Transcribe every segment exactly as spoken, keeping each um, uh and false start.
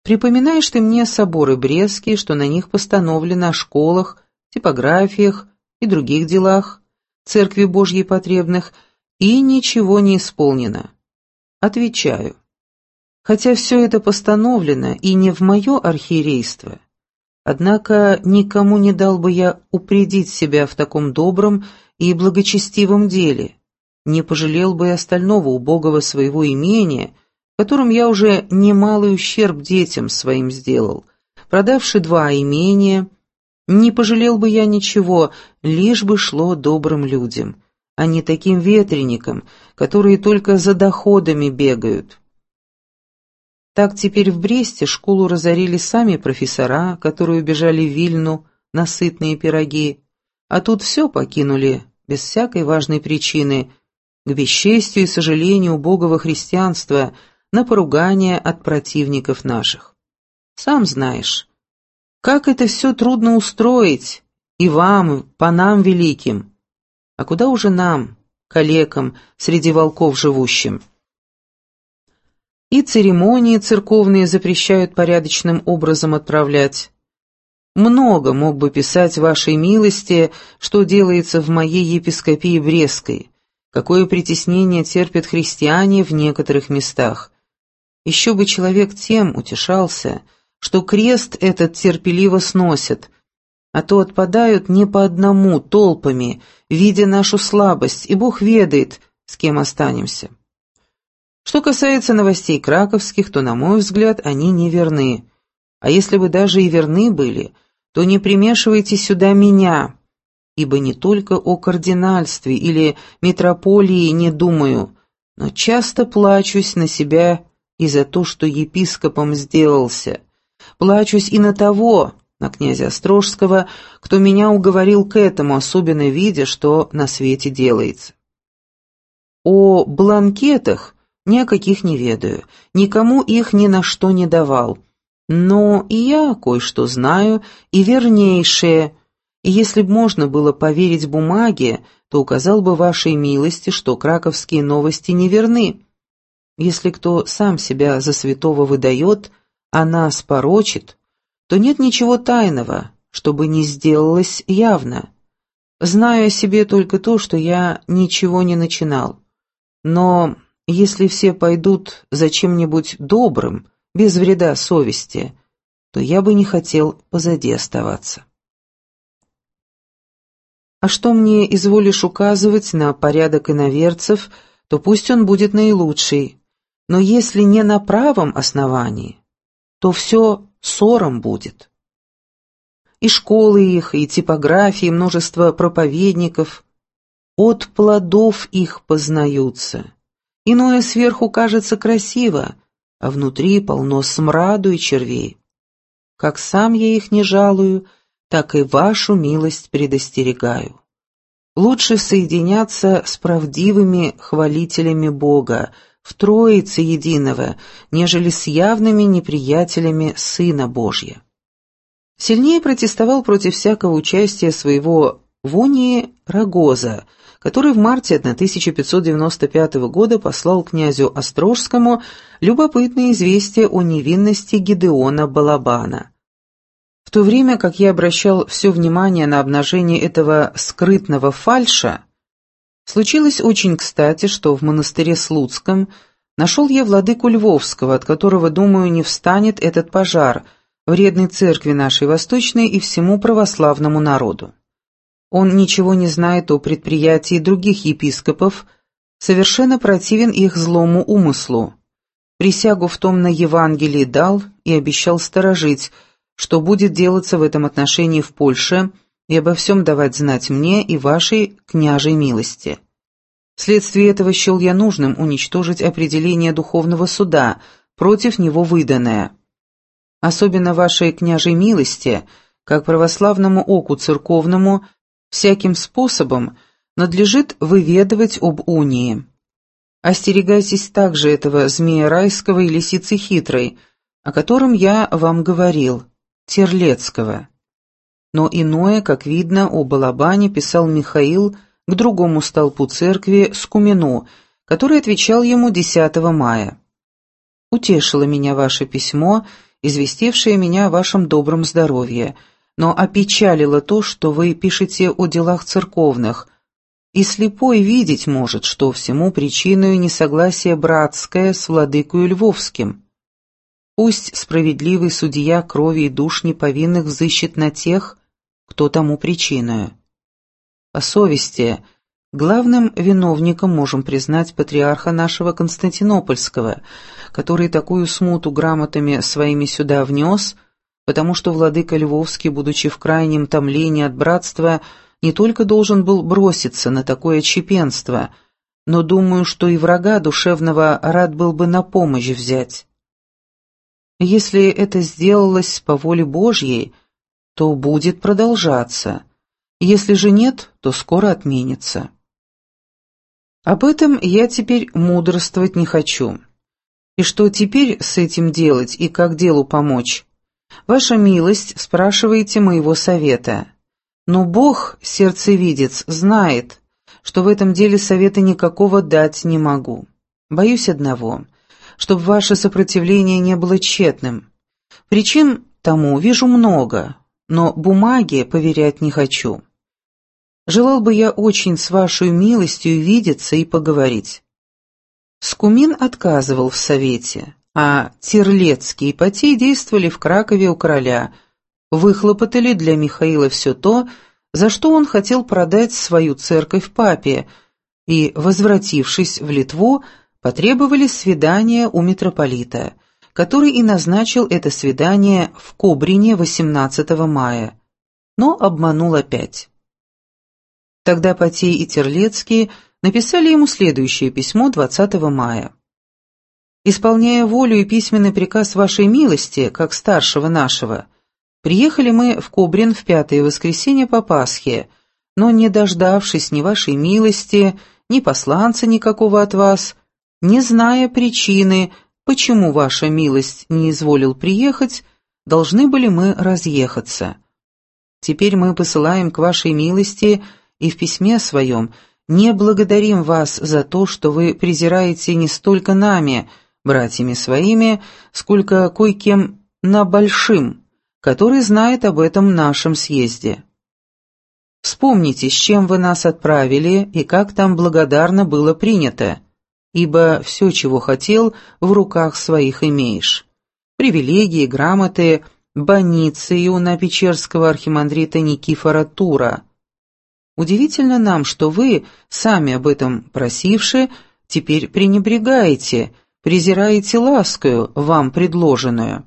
Припоминаешь ты мне соборы Брестские, что на них постановлено о школах, типографиях и других делах, Церкви Божьей потребных, и ничего не исполнено. Отвечаю. Хотя все это постановлено и не в мое архиерейство, однако никому не дал бы я упредить себя в таком добром и благочестивом деле, не пожалел бы и остального убогого своего имения, которым я уже немалый ущерб детям своим сделал, продавши два имения, не пожалел бы я ничего, лишь бы шло добрым людям, а не таким ветреникам, которые только за доходами бегают. Так теперь в Бресте школу разорили сами профессора, которые убежали в Вильну на сытные пироги, а тут все покинули, без всякой важной причины, к бесчестию и сожалению убогого христианства, на поругание от противников наших. Сам знаешь, как это все трудно устроить, и вам, и панам великим, а куда уже нам, калекам, среди волков живущим. И церемонии церковные запрещают порядочным образом отправлять. Много мог бы писать вашей милости, что делается в моей епископии Брестской, какое притеснение терпят христиане в некоторых местах. Еще бы человек тем утешался, что крест этот терпеливо сносят, а то отпадают не по одному, толпами, видя нашу слабость, и Бог ведает, с кем останемся. Что касается новостей краковских, то, на мой взгляд, они не верны. А если бы даже и верны были, то не примешивайте сюда меня, ибо не только о кардинальстве или митрополии не думаю, но часто плачусь на себя и за то, что епископом сделался. Плачусь и на того, на князя Острожского, кто меня уговорил к этому, особенно видя, что на свете делается. О бланкетах ни о каких не ведаю, никому их ни на что не давал. Но и я кое-что знаю, и вернейшее, и если б можно было поверить бумаге, то указал бы вашей милости, что краковские новости не верны. Если кто сам себя за святого выдает, а нас порочит, то нет ничего тайного, чтобы не сделалось явно. Знаю о себе только то, что я ничего не начинал. Но если все пойдут за чем-нибудь добрым, без вреда совести, то я бы не хотел позади оставаться. А что мне изволишь указывать на порядок иноверцев, то пусть он будет наилучший, но если не на правом основании, то все ссором будет. И школы их, и типографии, множество проповедников, от плодов их познаются. Иное сверху кажется красиво, а внутри полно смраду и червей. Как сам я их не жалую, так и вашу милость предостерегаю. Лучше соединяться с правдивыми хвалителями Бога, в Троице Единого, нежели с явными неприятелями Сына Божия. Сильнее протестовал против всякого участия своего в унии Рогоза, который в марте тысяча пятьсот девяносто пятого года послал князю Острожскому любопытное известие о невинности Гедеона Балабана. В то время как я обращал все внимание на обнажение этого скрытного фальша, случилось очень кстати, что в монастыре Слуцком нашел я владыку Львовского, от которого, думаю, не встанет этот пожар, вредной церкви нашей восточной и всему православному народу. Он ничего не знает о предприятии других епископов, совершенно противен их злому умыслу. Присягу в том на Евангелии дал и обещал сторожить, что будет делаться в этом отношении в Польше, и обо всем давать знать мне и вашей княжей милости. Вследствие этого счел я нужным уничтожить определение духовного суда, против него выданное. Особенно вашей княжей милости, как православному оку церковному, всяким способом надлежит выведывать об унии. Остерегайтесь также этого змея райского и лисицы хитрой, о котором я вам говорил, Терлецкого. Но иное, как видно, о Балабане писал Михаил к другому столпу церкви, Скумину, который отвечал ему десятого мая. Утешило меня ваше письмо, известившее меня о вашем добром здоровье, но опечалило то, что вы пишете о делах церковных, и слепой видеть может, что всему причиною несогласие братское с владыкою Львовским. Пусть справедливый судья крови и душ неповинных взыщет на тех, кто тому причиною. По совести, главным виновником можем признать патриарха нашего Константинопольского, который такую смуту грамотами своими сюда внес, потому что владыка Львовский, будучи в крайнем томлении от братства, не только должен был броситься на такое отщепенство, но думаю, что и врага душевного рад был бы на помощь взять. Если это сделалось по воле Божьей, то будет продолжаться, если же нет, то скоро отменится. Об этом я теперь мудрствовать не хочу. И что теперь с этим делать и как делу помочь? Ваша милость, спрашиваете моего совета. Но Бог, сердцевидец, знает, что в этом деле совета никакого дать не могу. Боюсь одного, чтобы ваше сопротивление не было тщетным. Причин тому вижу много, но бумаге поверять не хочу. Желал бы я очень с вашей милостью видеться и поговорить. Скумин отказывал в совете, а Терлецкий и Потей действовали в Кракове у короля, выхлопотали для Михаила все то, за что он хотел продать свою церковь папе, и, возвратившись в Литву, потребовали свидания у митрополита, который и назначил это свидание в Кобрине восемнадцатого мая, но обманул опять. Тогда Потей и Терлецкий написали ему следующее письмо двадцатого мая. «Исполняя волю и письменный приказ вашей милости, как старшего нашего, приехали мы в Кобрин в пятое воскресенье по Пасхе, но не дождавшись ни вашей милости, ни посланца никакого от вас, не зная причины, почему ваша милость не изволил приехать, должны были мы разъехаться. Теперь мы посылаем к вашей милости и в письме своем не благодарим вас за то, что вы презираете не столько нами, братьями своими, сколько кое-кем на большим, который знает об этом нашем съезде. Вспомните, с чем вы нас отправили и как там благодарно было принято, ибо все, чего хотел, в руках своих имеешь. Привилегии, грамоты, баницы Иоанна Печерского архимандрита Никифора Тура. Удивительно нам, что вы, сами об этом просивши, теперь пренебрегаете, презираете ласкою, вам предложенную.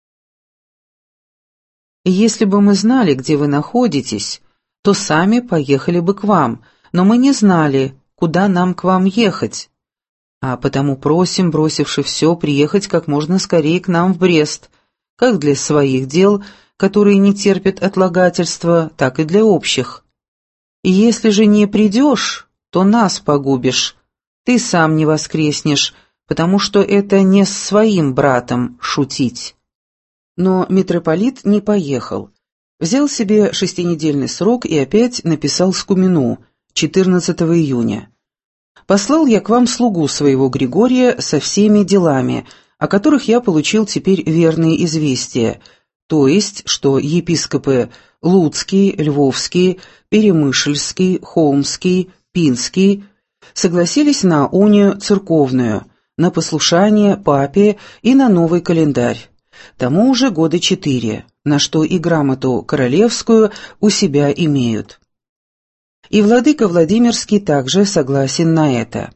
Если бы мы знали, где вы находитесь, то сами поехали бы к вам, но мы не знали, куда нам к вам ехать. А потому просим, бросивши все, приехать как можно скорее к нам в Брест, как для своих дел, которые не терпят отлагательства, так и для общих. И если же не придешь, то нас погубишь, ты сам не воскреснешь, потому что это не с своим братом шутить». Но митрополит не поехал. Взял себе шестинедельный срок и опять написал Скумину четырнадцатого июня. «Послал я к вам слугу своего Григория со всеми делами, о которых я получил теперь верные известия, то есть, что епископы Луцкий, Львовский, Перемышльский, Холмский, Пинский согласились на унию церковную, на послушание папе и на новый календарь. Тому уже года четыре, на что и грамоту королевскую у себя имеют. И владыка Владимирский также согласен на это.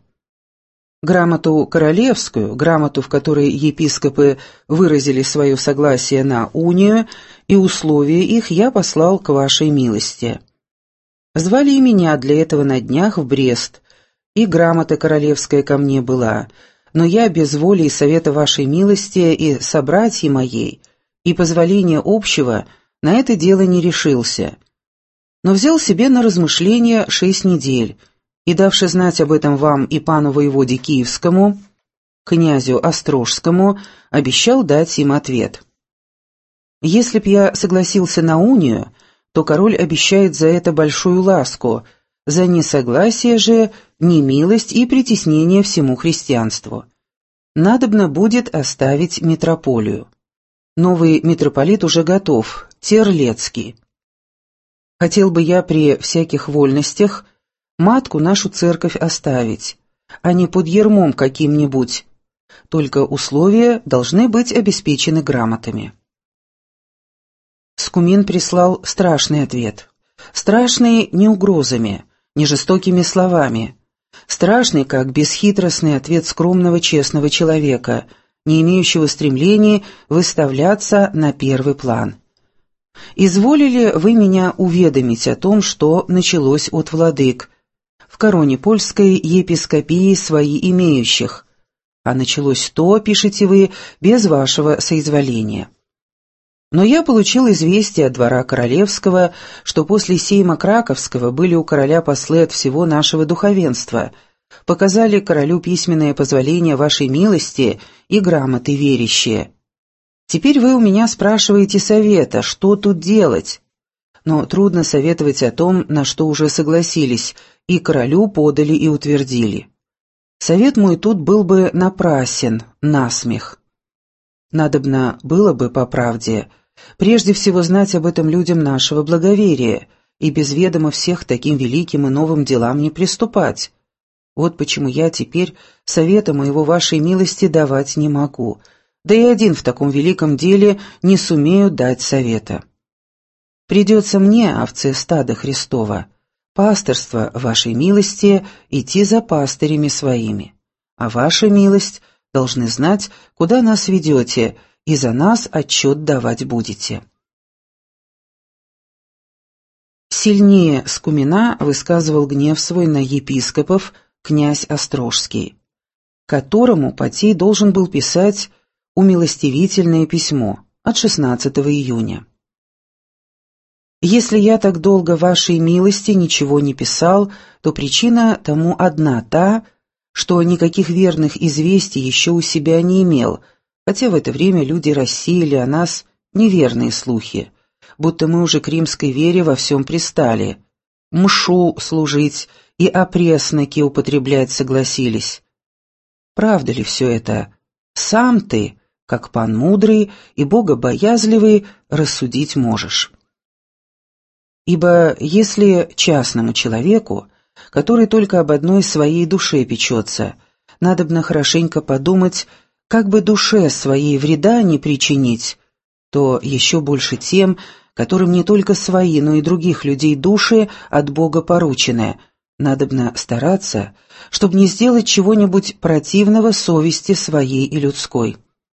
Грамоту королевскую, грамоту, в которой епископы выразили свое согласие на унию, и условия их я послал к вашей милости. Звали и меня для этого на днях в Брест, и грамота королевская ко мне была, но я без воли и совета вашей милости и собратьи моей, и позволения общего на это дело не решился, но взял себе на размышление шесть недель, и, давши знать об этом вам и пану воеводе Киевскому, князю Острожскому, обещал дать им ответ. Если б я согласился на унию, то король обещает за это большую ласку, за несогласие же немилость и притеснение всему христианству. Надобно будет оставить митрополию. Новый митрополит уже готов, Терлецкий. Хотел бы я при всяких вольностях матку нашу церковь оставить, а не под ярмом каким-нибудь, только условия должны быть обеспечены грамотами». Скумин прислал страшный ответ. Страшный не угрозами, не жестокими словами. Страшный, как бесхитростный ответ скромного честного человека, не имеющего стремления выставляться на первый план. «Изволили вы меня уведомить о том, что началось от владык, в короне польской епископии свои имеющих, а началось то, пишете вы, без вашего соизволения. Но я получил известие от двора королевского, что после сейма Краковского были у короля послы от всего нашего духовенства, показали королю письменное позволение вашей милости и грамоты верящие. Теперь вы у меня спрашиваете совета, что тут делать. Но трудно советовать о том, на что уже согласились, и королю подали и утвердили. Совет мой тут был бы напрасен, насмех. Надобно было бы, по правде, прежде всего знать об этом людям нашего благоверия и без ведома всех таким великим и новым делам не приступать. Вот почему я теперь совета моего вашей милости давать не могу, да и один в таком великом деле не сумею дать совета. Придется мне, овце стада Христова, пасторство вашей милости идти за пастырями своими, а ваша милость должны знать, куда нас ведете, и за нас отчет давать будете». Сильнее Скумина высказывал гнев свой на епископов князь Острожский, которому Потей должен был писать умилостивительное письмо от шестнадцатого июня. «Если я так долго вашей милости ничего не писал, то причина тому одна та, что никаких верных известий еще у себя не имел, хотя в это время люди рассеяли о нас неверные слухи, будто мы уже к римской вере во всем пристали, мшу служить и опресноки употреблять согласились. Правда ли все это? Сам ты, как пан мудрый и богобоязливый, рассудить можешь. Ибо если частному человеку, который только об одной своей душе печется, надобно хорошенько подумать, как бы душе своей вреда не причинить, то еще больше тем, которым не только свои, но и других людей души от Бога поручены, надобно стараться, чтобы не сделать чего-нибудь противного совести своей и людской.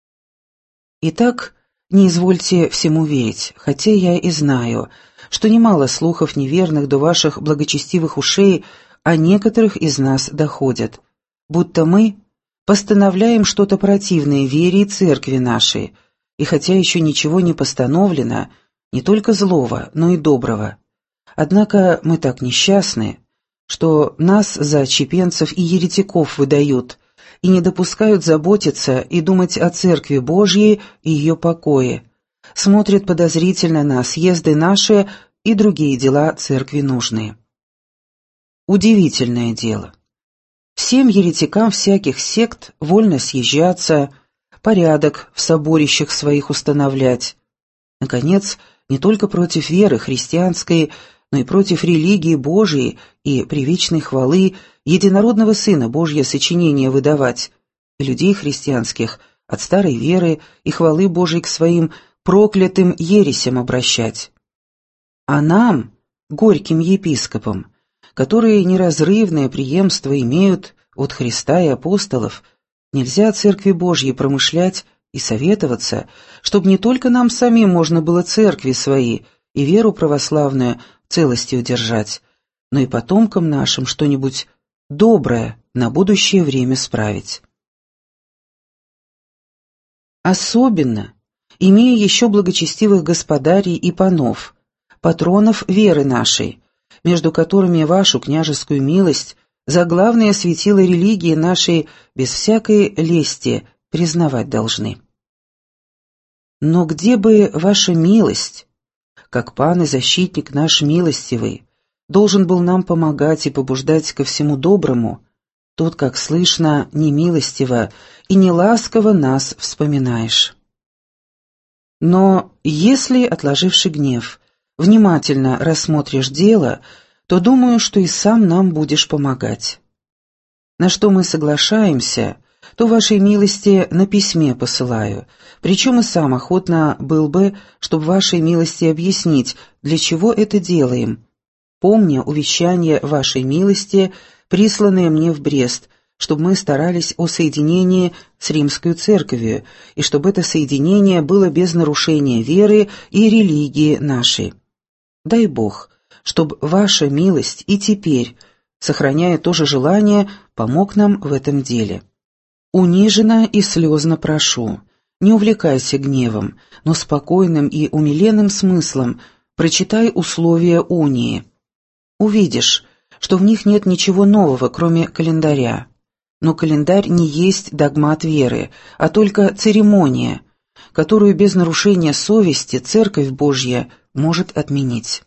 Итак, не извольте всему верить, хотя я и знаю, что немало слухов неверных до ваших благочестивых ушей о некоторых из нас доходят, будто мы постановляем что-то противное вере и церкви нашей, и хотя еще ничего не постановлено, не только злого, но и доброго. Однако мы так несчастны, что нас за отщепенцев и еретиков выдают и не допускают заботиться и думать о Церкви Божьей и ее покое, смотрят подозрительно на съезды наши и другие дела Церкви нужные. Удивительное дело. Всем еретикам всяких сект вольно съезжаться, порядок в соборищах своих устанавливать. Наконец, не только против веры христианской, но и против религии Божией и привечной хвалы единородного Сына Божье сочинение выдавать, и людей христианских от старой веры и хвалы Божией к своим проклятым ересям обращать. А нам, горьким епископам, которые неразрывное преемство имеют от Христа и апостолов, нельзя о Церкви Божьей промышлять и советоваться, чтобы не только нам самим можно было церкви свои и веру православную в целости удержать, но и потомкам нашим что-нибудь доброе на будущее время справить. Особенно, имея еще благочестивых господарей и панов, патронов веры нашей, между которыми вашу княжескую милость за главное светило религии нашей без всякой лести признавать должны. Но где бы ваша милость, как пан и защитник наш милостивый, должен был нам помогать и побуждать ко всему доброму, тут, как слышно, немилостиво и неласково нас вспоминаешь. Но если, отложивши гнев, внимательно рассмотришь дело, то думаю, что и сам нам будешь помогать. На что мы соглашаемся, то вашей милости на письме посылаю, причем и сам охотно был бы, чтобы вашей милости объяснить, для чего это делаем, помня увещание вашей милости, присланное мне в Брест, чтобы мы старались о соединении с Римской Церковью, и чтобы это соединение было без нарушения веры и религии нашей. Дай Бог, чтобы ваша милость и теперь, сохраняя то же желание, помог нам в этом деле. Униженно и слезно прошу, не увлекайся гневом, но спокойным и умиленным смыслом прочитай условия унии. Увидишь, что в них нет ничего нового, кроме календаря. Но календарь не есть догмат веры, а только церемония, которую без нарушения совести Церковь Божья может отменить.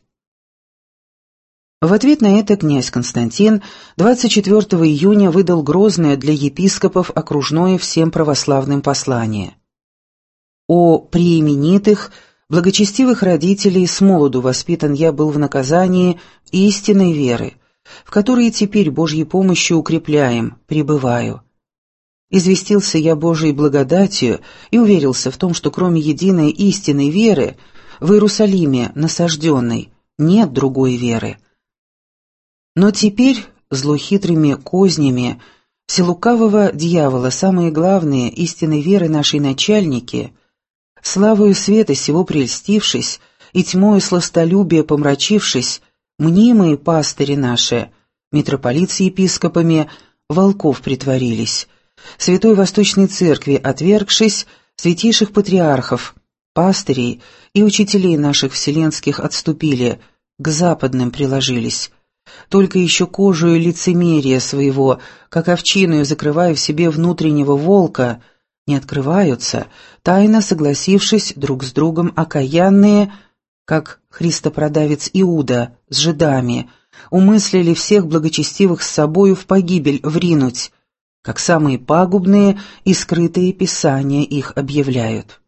В ответ на это князь Константин двадцать четвёртого июня выдал грозное для епископов окружное всем православным послание. О преименитых, благочестивых родителей смолоду воспитан я был в наказании истинной веры, в которые теперь Божьей помощью укрепляем, пребываю. Известился я Божией благодатью и уверился в том, что кроме единой истинной веры в Иерусалиме насажденной нет другой веры. Но теперь злохитрыми кознями вселукавого дьявола самые главные истинной веры нашей начальники, славою света сего прельстившись и тьмою сластолюбия помрачившись, мнимые пастыри наши, митрополит с епископами, волков притворились, Святой Восточной Церкви отвергшись, святейших патриархов, пастырей и учителей наших вселенских отступили, к западным приложились, только еще кожую лицемерия своего, как овчиною закрывая в себе внутреннего волка, не открываются, тайно согласившись друг с другом окаянные, как христопродавец Иуда с жидами, умыслили всех благочестивых с собою в погибель вринуть, как самые пагубные и скрытые писания их объявляют.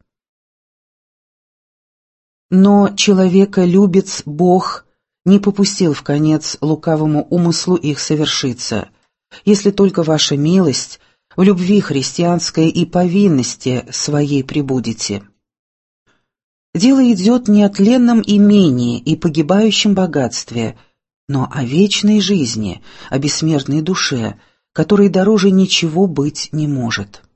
Но человеколюбец Бог не попустил в конец лукавому умыслу их совершиться, если только ваша милость в любви христианской и повинности своей пребудете. Дело идет не о тленном имении и погибающем богатстве, но о вечной жизни, о бессмертной душе, которой дороже ничего быть не может.